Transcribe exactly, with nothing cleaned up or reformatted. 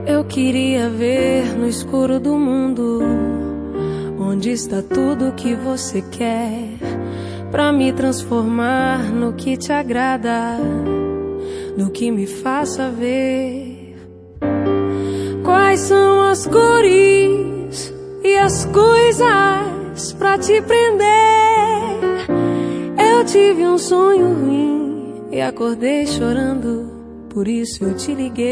Eu queria ver no escuro do mundo onde está tudo que você quer, pra me transformar no que te agrada, no que me faça ver quais são as cores e as coisas pra te prender. Eu tive um sonho ruim e acordei chorando, por isso eu te liguei.